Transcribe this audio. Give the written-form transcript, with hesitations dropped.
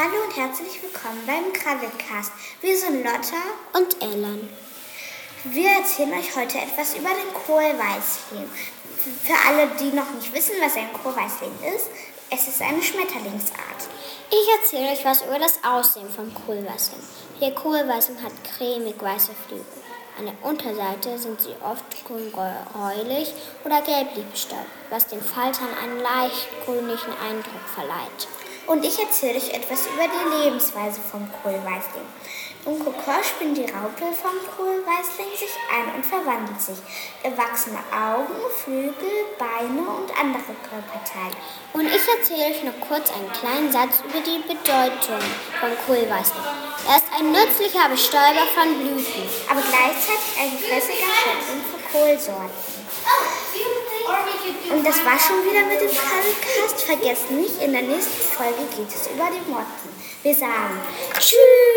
Hallo und herzlich willkommen beim Krabbelcast. Wir sind Lotta und Ellen. Wir erzählen euch heute etwas über den Kohlweißling. Für alle, die noch nicht wissen, was ein Kohlweißling ist, es ist eine Schmetterlingsart. Ich erzähle euch was über das Aussehen vom Kohlweißling. Der Kohlweißling hat cremig weiße Flügel. An der Unterseite sind sie oft grün-gräulich oder gelblich bestäubt, was den Faltern einen leicht grünlichen Eindruck verleiht. Und ich erzähle euch etwas über die Lebensweise vom Kohlweißling. Im Kokon spinnt die Raupe vom Kohlweißling sich ein und verwandelt sich. Ihr wachsen Augen, Flügel, Beine und andere Körperteile. Und ich erzähle euch noch kurz einen kleinen Satz über die Bedeutung vom Kohlweißling. Er ist ein nützlicher Bestäuber von Blüten, aber gleichzeitig ein gefräßiger Schädling für Kohlsorten. Und das war schon wieder mit dem Krabbelcast. Vergesst nicht, in der nächsten Folge geht es über die Motten. Wir sagen Tschüss!